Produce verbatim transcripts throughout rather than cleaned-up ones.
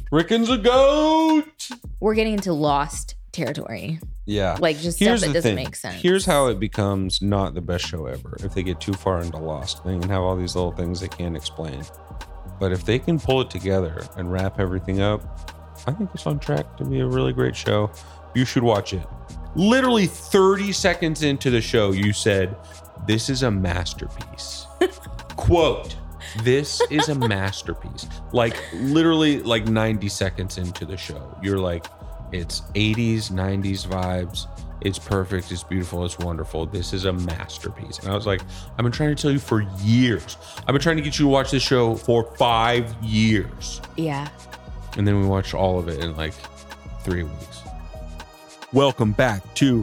Rickon's a goat. We're getting into Lost territory. Yeah. Like just Here's stuff that the doesn't thing. make sense. Here's how it becomes not the best show ever. If they get too far into Lost, they can have all these little things they can't explain. But if they can pull it together and wrap everything up, I think it's on track to be a really great show. You should watch it. Literally thirty seconds into the show, you said, "This is a masterpiece." Quote, "This is a masterpiece." Like literally like ninety seconds into the show, you're like, it's eighties, nineties vibes. It's perfect. It's beautiful. It's wonderful. This is a masterpiece. And I was like, I've been trying to tell you for years. I've been trying to get you to watch this show for five years. Yeah. And then we watched all of it in like three weeks. Welcome back to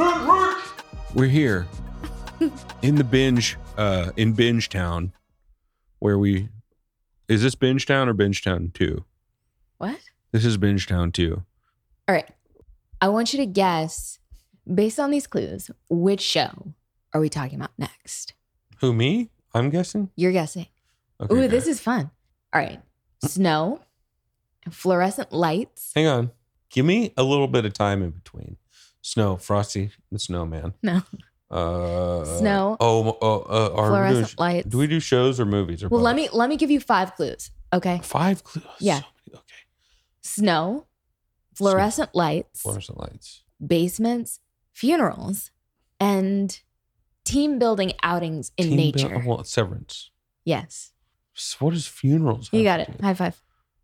We're here in the binge, uh, in Binge Town, where we, is this Binge Town or Binge Town two? What? This is Binge Town two. All right. I want you to guess, based on these clues, which show are we talking about next? Who, me? I'm guessing? You're guessing. Okay, Ooh, good. this is fun. All right. Snow, fluorescent lights. Hang on. Give me a little bit of time in between. Snow, Frosty the Snowman. No. Uh, Snow. Oh, oh uh, are we doing, Fluorescent lights. do we do shows or movies? Or Well, both? let me let me give you five clues. Okay. Five clues. Yeah. Okay. Snow, fluorescent lights, Fluorescent lights. basements, funerals, and team building outings in Team nature. buil- well, Severance. Yes. So what is funerals? You have got to it. do? High five.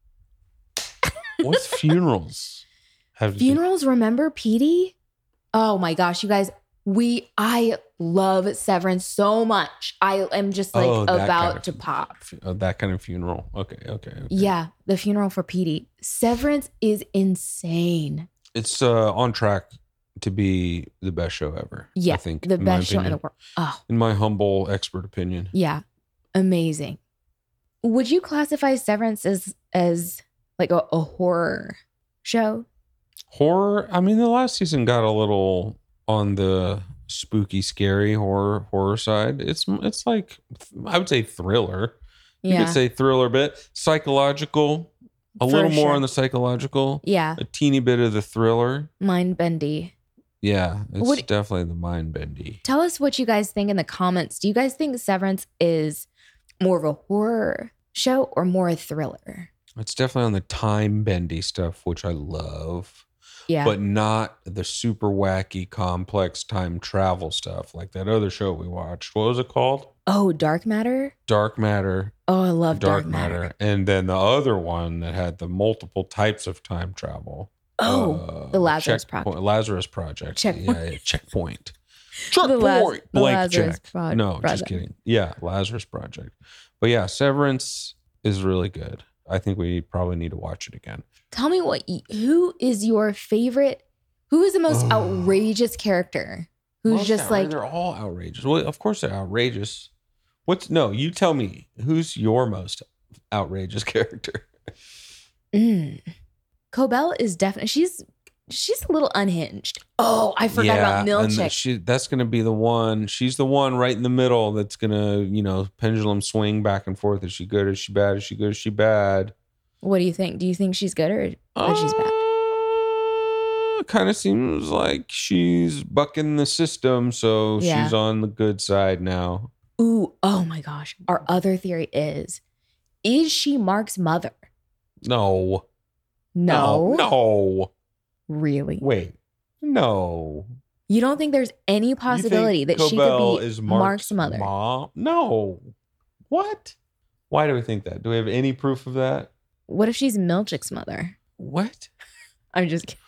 What's funerals? Have to do? Funerals, remember Petey? Oh my gosh, you guys, we I love Severance so much. I am just like Oh, that about kind of to fu- pop. Oh, that kind of funeral. Okay, okay. okay. Yeah, the funeral for Petey. Severance is insane. It's uh, on track to be the best show ever. Yeah, I think the in my best show in the opinion. world. Oh, In my humble expert opinion. yeah, amazing. Would you classify Severance as as like a, a horror show? Horror. I mean, the last season got a little on the spooky, scary horror horror side. It's it's like I would say thriller. You Yeah, could say thriller, bit psychological. A For little more sure. on the psychological. yeah, A teeny bit of the thriller. mind bendy. Yeah, it's What- definitely the mind bendy. Tell us what you guys think in the comments. Do you guys think Severance is more of a horror show or more a thriller? It's definitely on the time bendy stuff, which I love. Yeah. But not the super wacky, complex time travel stuff like that other show we watched. What was it called? oh, Dark Matter? Dark Matter. Oh, I love Dark, Dark, Matter. Matter. And then the other one that had the multiple types of time travel. Oh, Uh, the Lazarus Checkpoint- Project. Lazarus Project. Checkpoint. Yeah, yeah, checkpoint. The Checkpoint. Laz- the Blank Lazarus check. Pro- no, Project. just kidding. Yeah, Lazarus Project. But yeah, Severance is really good. I think we probably need to watch it again. Tell me what y- who is your favorite? Who is the most Oh. outrageous character? Who's Most just outra- like they're all outrageous. Well, of course they're outrageous. What's no? You tell me. Who's your most outrageous character? mm. Cobell is definitely she's she's a little unhinged. Oh, I forgot about and Milchick. she, that's going to be the one. She's the one right in the middle that's going to, you know, pendulum swing back and forth. Is she good? Is she bad? Is she good? Is she bad? What do you think? Do you think she's good or that she's bad? Kind of seems like she's bucking the system, so Yeah. she's on the good side now. Ooh, oh my gosh. Our other theory is is she Mark's mother? No. No. No. No. Really? Wait. No. You don't think there's any possibility You that think she Cobell could be is Mark's, mother? Mom? No. What? Why do we think that? Do we have any proof of that? What if she's Milchick's mother? What? I'm just kidding.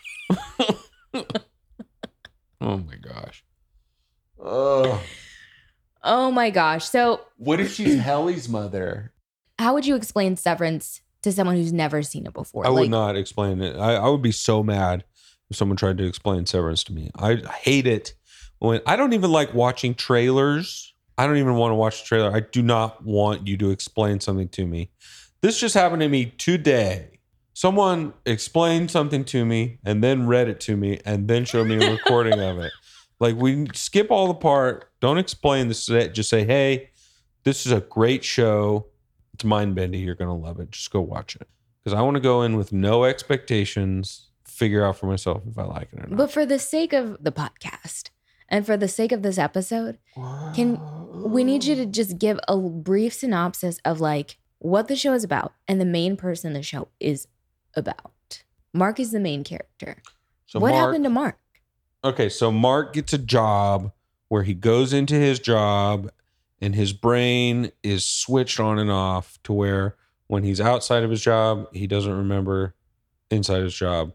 Oh my gosh. Ugh. Oh my gosh. So What if she's Helly's mother? how would you explain Severance to someone who's never seen it before? I Like, would not explain it. I, I would be so mad if someone tried to explain Severance to me. I hate it when I don't even like watching trailers. I don't even want to watch a trailer. I do not want you to explain something to me. This just happened to me today. Someone explained something to me and then read it to me and then showed me a recording of it. Like, we skip all the part. Don't explain this. Just say, hey, this is a great show. It's mind-bending. You're going to love it. Just go watch it. because I want to go in with no expectations, figure out for myself if I like it or not. But for the sake of the podcast and for the sake of this episode, can we need you to just give a brief synopsis of like what the show is about and the main person the show is about. Mark is the main character. So what Mark, happened to Mark? Okay, so Mark gets a job where he goes into his job and his brain is switched on and off to where when he's outside of his job, he doesn't remember inside his job.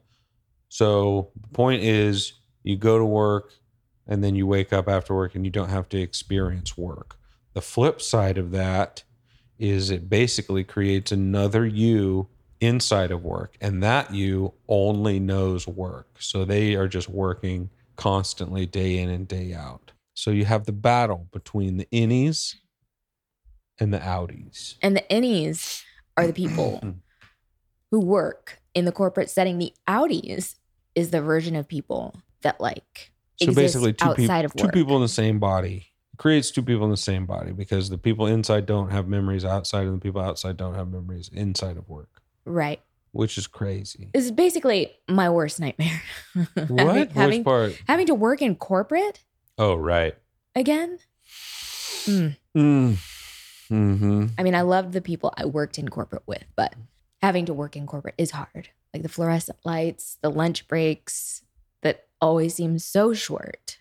So the point is you go to work and then you wake up after work and you don't have to experience work. The flip side of that is it basically creates another you inside of work, and that you only knows work. So they are just working constantly day in and day out. So you have the battle between the innies and the outies. And the innies are the people who work in the corporate setting. The outies is the version of people that like So exist basically two, outside peop- of work. two people in the same body. It creates two people in the same body because the people inside don't have memories outside and the people outside don't have memories inside of work. Right. Which is crazy. This is basically my worst nightmare. What? having, Which having, part? having to work in corporate Oh, right. again. Mm. Mm. Mm-hmm. I mean, I loved the people I worked in corporate with, but having to work in corporate is hard. Like the fluorescent lights, the lunch breaks that always seem so short.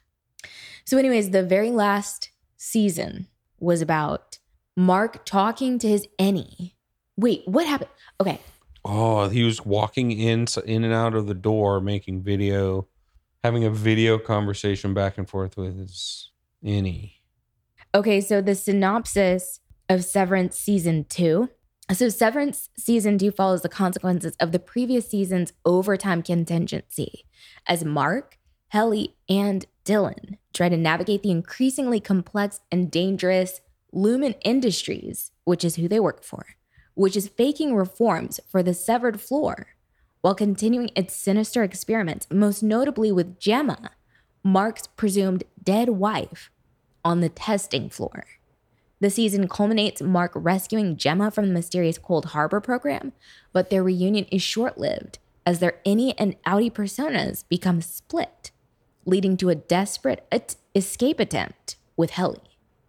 So anyways, the very last season was about Mark talking to his Annie. Wait, what happened? Okay. Oh, he was walking in, in and out of the door, making video, having a video conversation back and forth with his Annie. Okay, so the synopsis of Severance season two. So Severance season two follows the consequences of the previous season's overtime contingency as Mark, Helly, and Dylan try to navigate the increasingly complex and dangerous Lumen Industries, which is who they work for, which is faking reforms for the severed floor while continuing its sinister experiments, most notably with Gemma, Mark's presumed dead wife, on the testing floor. The season culminates Mark rescuing Gemma from the mysterious Cold Harbor program, but their reunion is short-lived as their innie and outie personas become split, leading to a desperate at- escape attempt with Helly.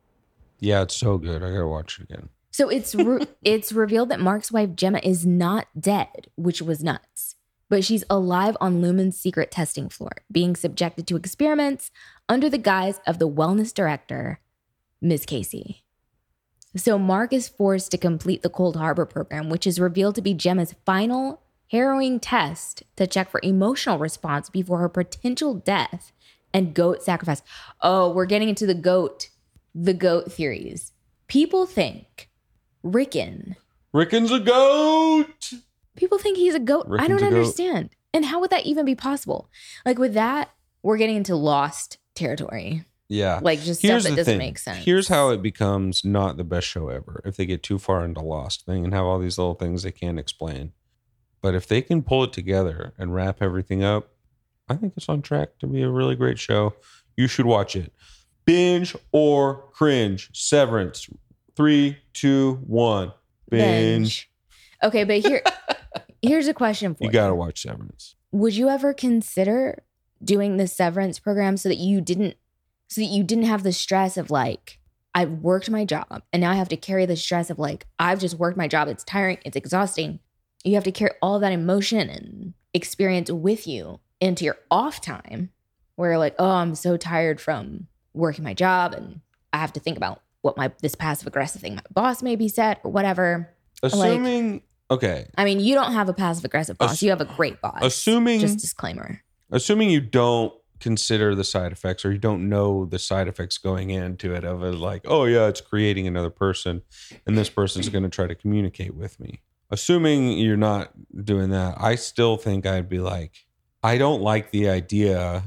Yeah, it's so good. I gotta watch it again. So it's re- it's revealed that Mark's wife Gemma is not dead, which was nuts, but she's alive on Lumen's secret testing floor, being subjected to experiments under the guise of the wellness director, Miz Casey. So Mark is forced to complete the Cold Harbor program, which is revealed to be Gemma's final harrowing test to check for emotional response before her potential death and goat sacrifice. Oh, we're getting into the goat, the goat theories. People think Rickon. Rickon's a goat. People think he's a goat. Rickon's I don't a goat. understand. And how would that even be possible? Like with that, we're getting into lost territory. Yeah. Like just Here's stuff that the doesn't thing. make sense. Here's how it becomes not the best show ever. If they get too far into Lost thing and have all these little things they can't explain. But if they can pull it together and wrap everything up, I think it's on track to be a really great show. You should watch it. Binge or cringe. Severance. Three, two, one. Binge. Okay, but here, here's a question for you. You got to watch Severance. Would you ever consider doing the severance program so that you didn't, so that you didn't have the stress of like, I've worked my job and now I have to carry the stress of like, I've just worked my job. It's tiring. It's exhausting. You have to carry all that emotion and experience with you into your off time where you're like, oh, I'm so tired from working my job and I have to think about what my, this passive aggressive thing my boss maybe said or whatever. Assuming, like, okay. I mean, you don't have a passive aggressive boss. Ass- you have a great boss. Assuming, just disclaimer. Assuming you don't consider the side effects or you don't know the side effects going into it of it like, oh yeah, it's creating another person and this person's going to try to communicate with me. Assuming you're not doing that, I still think I'd be like, I don't like the idea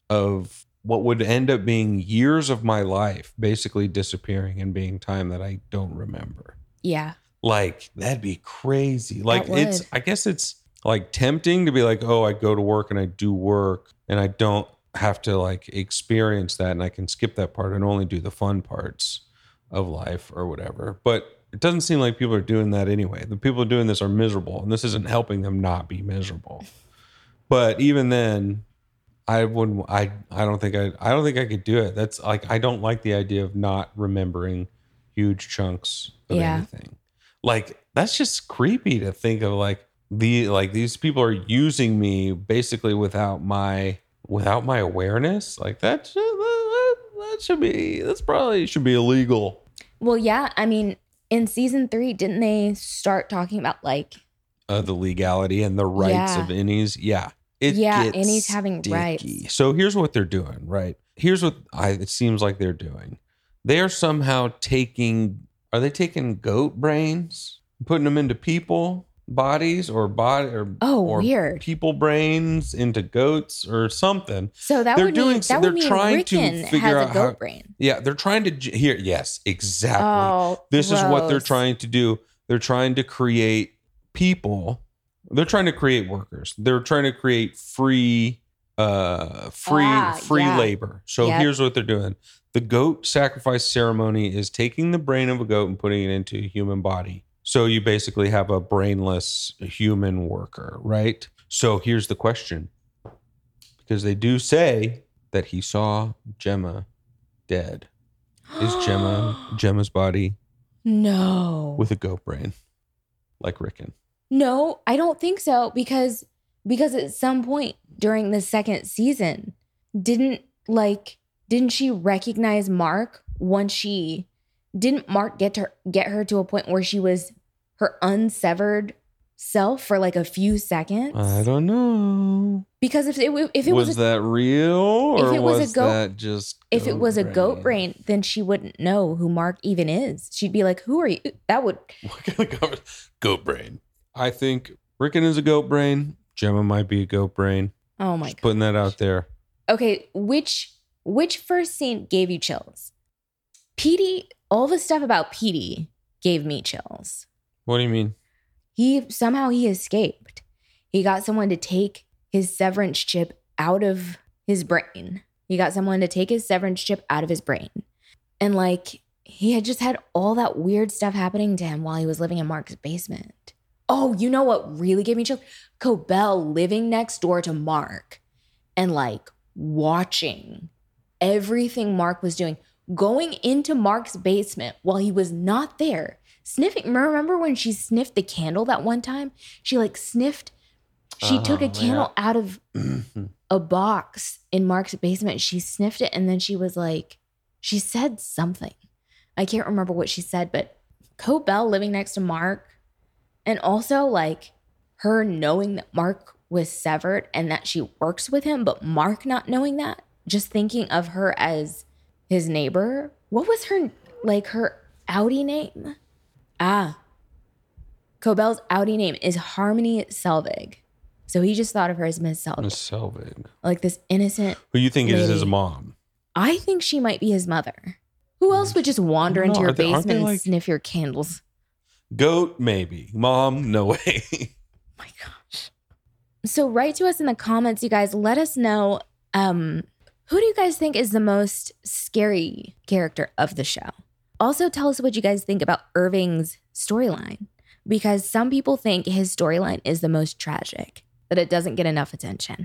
of what would end up being years of my life basically disappearing and being time that I don't remember. Yeah. Like, that'd be crazy. Like, That it's, would. I guess it's like tempting to be like, oh, I go to work and I do work and I don't have to like experience that and I can skip that part and only do the fun parts of life or whatever. But It doesn't seem like people are doing that anyway. The people doing this are miserable, and this isn't helping them not be miserable. But even then, I wouldn't. I I don't think I. I don't think I could do it. That's like I don't like the idea of not remembering huge chunks of Yeah. anything. Like that's just creepy to think of. Like the like these people are using me basically without my without my awareness. Like that. Should, that, that should be. That's probably should be illegal. Well, yeah. I mean, in season three, didn't they start talking about like Uh, the legality and the rights Yeah. of innies. Yeah. It Yeah, gets innies having sticky. rights. So here's what they're doing, right? Here's what I, it seems like they're doing. They are somehow taking, are they taking goat brains, putting them into people bodies or body or, Oh, or weird. people brains into goats or something? So that They're would doing mean so- that they're would mean trying to Rickon figure has out a goat how- brain. Yeah, they're trying to j- here. Yes, exactly. Oh, This is what they're gross. trying to do. They're trying to create people. They're trying to create workers. They're trying to create free uh free Ah, free yeah. labor. So Yep. here's what they're doing. The goat sacrifice ceremony is taking the brain of a goat and putting it into a human body. So you basically have a brainless human worker, right? So here's the question. Because they do say that he saw Gemma dead. Is Gemma Gemma's body No. with a goat brain like Rickon? No, I don't think so because because at some point during the second season, didn't like didn't she recognize Mark once she didn't Mark get her get her to a point where she was her unsevered self for like a few seconds? I don't know. Because if it if it was, was, a, that real or if it was a was goat- that just if it was a goat brain, then she wouldn't know who Mark even is. She'd be like, "Who are you?" That would What kind of cover- goat brain? I think Rickon is a goat brain. Gemma might be a goat brain. oh my Just god. putting that out there. Okay, which which first scene gave you chills? Petey, all the stuff about Petey gave me chills. What do you mean? He somehow he escaped. He got someone to take his severance chip out of his brain. He got someone to take his severance chip out of his brain. And like he had just had all that weird stuff happening to him while he was living in Mark's basement. Oh, you know what really gave me chills? Cobell living next door to Mark and like watching everything Mark was doing, going into Mark's basement while he was not there, sniffing. Remember when she sniffed the candle that one time? She like sniffed, she Uh-huh, took a yeah. candle out of a box in Mark's basement. She sniffed it and then she was like, she said something. I can't remember what she said, but Cobell living next to Mark and also like her knowing that Mark was severed and that she works with him, but Mark not knowing that, just thinking of her as his neighbor. What was her, like her outie name? Ah, Cobell's outie name is Harmony Selvig. So he just thought of her as Miss Selvig, Miss Selvig. like this innocent. Who you think is his Lady. mom? I think she might be his mother. Who else would just wander I don't into know. your Are they- aren't basement they and like- sniff your candles? Goat, maybe. Mom, no way. My gosh. So write to us in the comments, you guys. Let us know um, who do you guys think is the most scary character of the show? Also, tell us what you guys think about Irving's storyline, because some people think his storyline is the most tragic, that it doesn't get enough attention.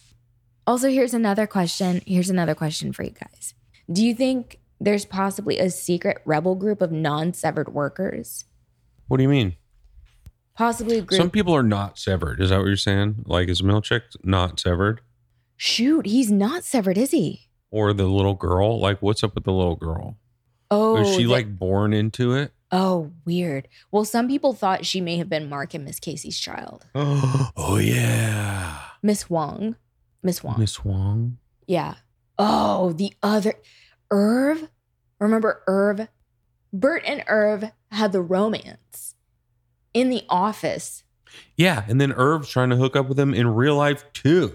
Also, here's another question. Here's another question for you guys. Do you think there's possibly a secret rebel group of non-severed workers? What do you mean? Possibly a group. Some people are not severed. Is that what you're saying? Like, is Milchick not severed? Shoot, he's not severed, is he? Or the little girl? Like, what's up with the little girl? Oh, Is she the- like born into it? Oh, weird. Well, some people thought she may have been Mark and Miss Casey's child. Oh, yeah. Miss Wong. Miss Wong. Miss Wong. Yeah. Oh, the other Irv. Remember Irv? Bert and Irv had the romance in the office. Yeah. And then Irv's trying to hook up with him in real life, too.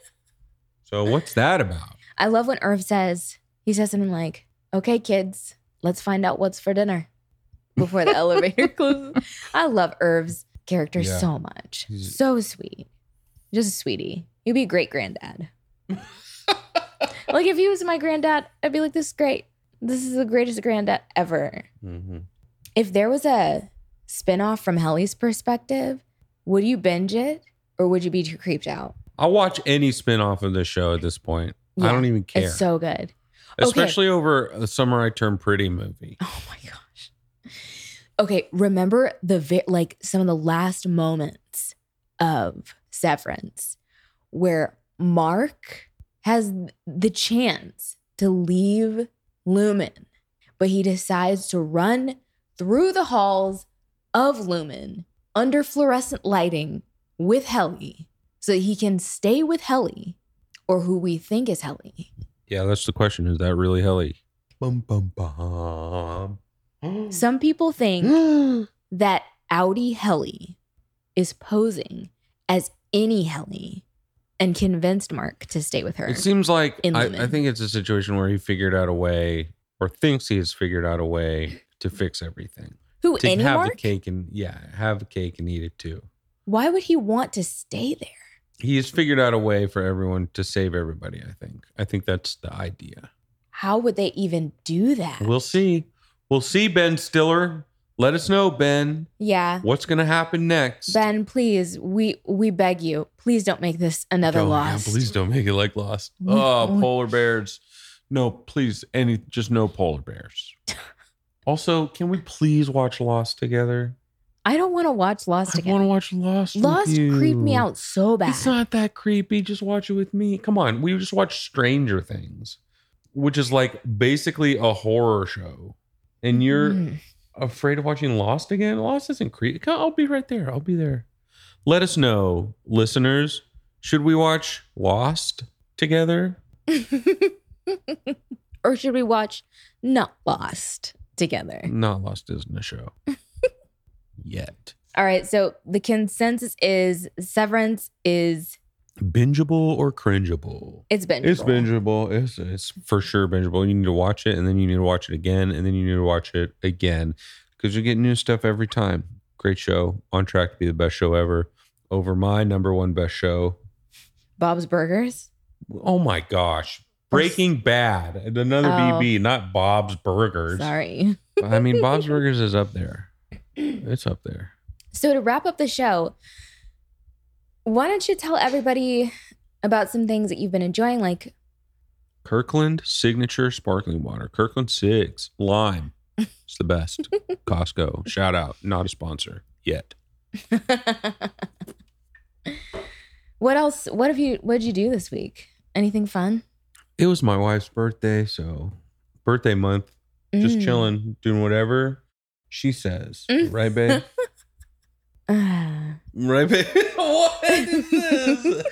So, what's that about? I love when Irv says, he says something like, okay, kids, let's find out what's for dinner before the elevator closes. I love Irv's character Yeah. so much. He's- So sweet. Just a sweetie. He'd be a great granddad. Like if he was my granddad, I'd be like, this is great. This is the greatest granddad ever. Mm-hmm. If there was a spinoff from Helly's perspective, would you binge it or would you be too creeped out? I'll watch any spinoff of this show at this point. Yeah, I don't even care. It's so good. Especially okay. over the Summer I Turned Pretty movie. Oh my gosh. Okay, remember the vi- like some of the last moments of Severance where Mark has the chance to leave Lumen, but he decides to run through the halls of Lumen under fluorescent lighting with Helly so that he can stay with Helly, or who we think is Helly. Yeah, that's the question. Is that really Helly? Bum, bum, bum. Some people think that Audi Helly is posing as any Helly and convinced Mark to stay with her. It seems like, I, Lumen. I think it's a situation where he figured out a way, or thinks he has figured out a way to fix everything. Who, To any have Mark? the cake and, yeah, have a cake and eat it too. Why would he want to stay there? He has figured out a way for everyone to save everybody, I think. I think that's the idea. How would they even do that? We'll see. We'll see, Ben Stiller. Let us know, Ben. Yeah. What's going to happen next? Ben, please, we we beg you, please don't make this another Oh, Lost. yeah, please don't make it like Lost. We- Oh, we- polar bears. No, please, any, just no polar bears. Also, can we please watch Lost together? I don't want to watch Lost I again. want to watch Lost. with Lost you. creeped me out so bad. It's not that creepy. Just watch it with me. Come on. We just watched Stranger Things, which is like basically a horror show. And you're Mm. afraid of watching Lost again? Lost isn't creepy. I'll be right there. I'll be there. Let us know, listeners. Should we watch Lost together? Or should we watch Not Lost together? Not Lost isn't a show. Yet. All right, so the consensus is Severance is Bingeable or cringeable? it's bingeable. It's bingeable. It's, it's for sure bingeable. You need to watch it, and then you need to watch it again, and then you need to watch it again because you get new stuff every time. Great show. On track to be the best show ever. Over my number one best show. Bob's Burgers. Oh my gosh. Breaking Bad. Another Oh. B B, not Bob's Burgers. Sorry. I mean, Bob's Burgers is up there. It's up there. So to wrap up the show, why don't you tell everybody about some things that you've been enjoying, like Kirkland Signature Sparkling Water. Kirkland Sigs. Lime. It's the best. Costco. Shout out. Not a sponsor yet. what else? What have you? What did you do this week? Anything fun? It was my wife's birthday, so birthday month. Just Mm. chilling, doing whatever she says. Mm. Right, babe? Ah. Right, babe? What is this?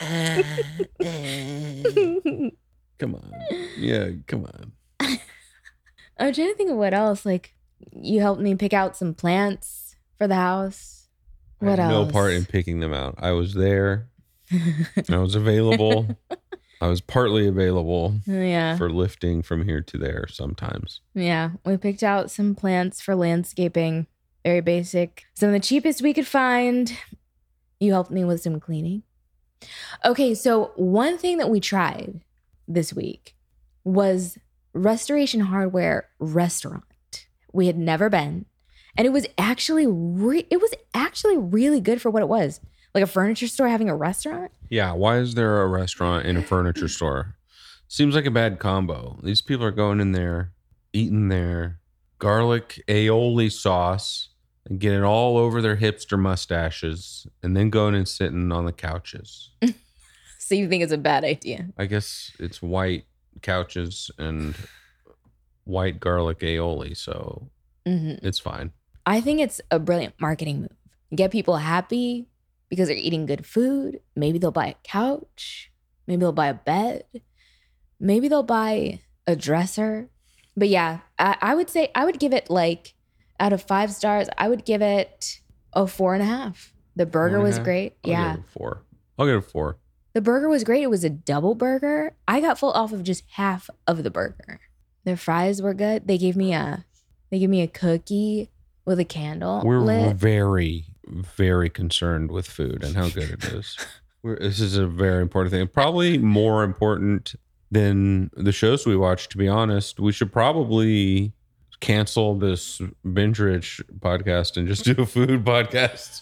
Come on. Yeah, come on. I'm trying to think of what else. Like, you helped me pick out some plants for the house. What I had else? no part in picking them out. I was there. I was available. I was partly available Yeah. for lifting from here to there sometimes. Yeah. We picked out some plants for landscaping. Very basic. Some of the cheapest we could find. You helped me with some cleaning. Okay. So, one thing that we tried this week was Restoration Hardware Restaurant. We had never been. And it was actually re- it was actually really good for what it was. Like a furniture store having a restaurant. Yeah, why is there a restaurant in a furniture store? Seems like a bad combo. These people are going in there, eating their garlic aioli sauce and getting it all over their hipster mustaches and then going and sitting on the couches. So you think it's a bad idea? I guess it's white couches and white garlic aioli, so hmm it's fine. I think it's a brilliant marketing move. Get people happy because they're eating good food. Maybe they'll buy a couch. Maybe they'll buy a bed. Maybe they'll buy a dresser. But yeah, I, I would say I would give it like out of five stars, I would give it a four and a half. The burger Four and a was half? great. I'll yeah. give it a four. I'll give it a four. The burger was great. It was a double burger. I got full off of just half of the burger. Their fries were good. They gave me a they gave me a cookie with a candle We're lit. very, very concerned with food and how good it is. We're, this is a very important thing. Probably more important than the shows we watch, to be honest. We should probably cancel this Binge Rich podcast and just do a food podcast.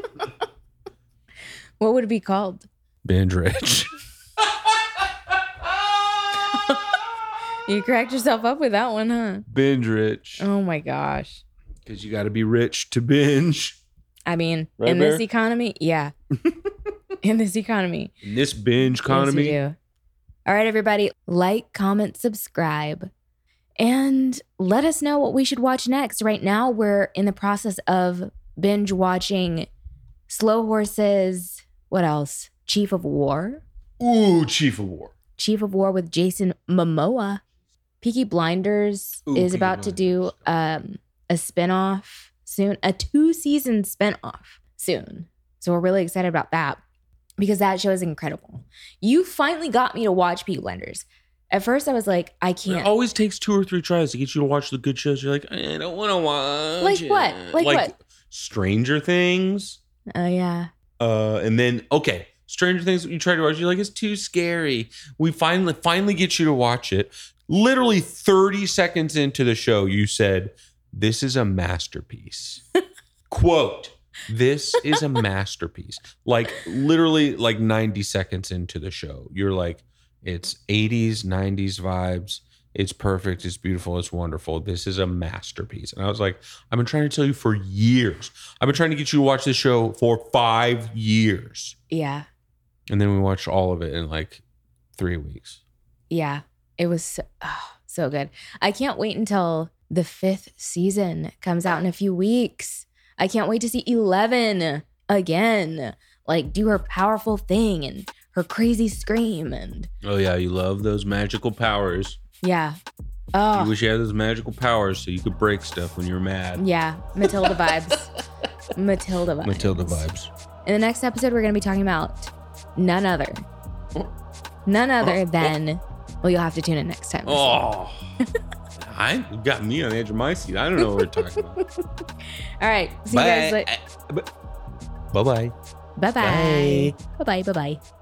What would it be called? Binge Rich. You cracked yourself up with that one, huh? Binge Rich. Oh my gosh. Because you got to be rich to binge. I mean, Right, in Bear? this economy, yeah. In this economy. In this binge economy. Yes, we do. All right, everybody. Like, comment, subscribe. And let us know what we should watch next. Right now, we're in the process of binge watching Slow Horses. What else? Chief of War. Ooh, Chief of War. Chief of War with Jason Momoa. Peaky Blinders Ooh, is Peaky about to do um, a spinoff soon, a two-season spinoff soon. So we're really excited about that because that show is incredible. You finally got me to watch Peaky Blinders. At first, I was like, I can't. It always takes two or three tries to get you to watch the good shows. You're like, I don't want to watch. Like it. what? Like what? Stranger Things. Oh, yeah. Uh, and then okay, Stranger Things. You try to watch. You're like, it's too scary. We finally finally get you to watch it. Literally thirty seconds into the show, you said, "This is a masterpiece." Quote. This is a masterpiece. Like literally, like ninety seconds into the show, you're like, it's eighties, nineties vibes. It's perfect. It's beautiful. It's wonderful. This is a masterpiece. And I was like, I've been trying to tell you for years. I've been trying to get you to watch this show for five years. Yeah. And then we watched all of it in like three weeks. Yeah. It was so, oh, so good. I can't wait until the fifth season comes out in a few weeks. I can't wait to see Eleven again. Like do her powerful thing and her crazy scream. And Oh, yeah. You love those magical powers. yeah. Oh, You wish you had those magical powers so you could break stuff when you're mad. yeah. Matilda vibes. Matilda vibes. Matilda vibes. In the next episode, we're going to be talking about none other. None other than, well, you'll have to tune in next time. Oh, I you got me on the edge of my seat. I don't know what we're talking about. All right. See you guys later. Bye bye. Bye-bye. Bye-bye. Bye-bye.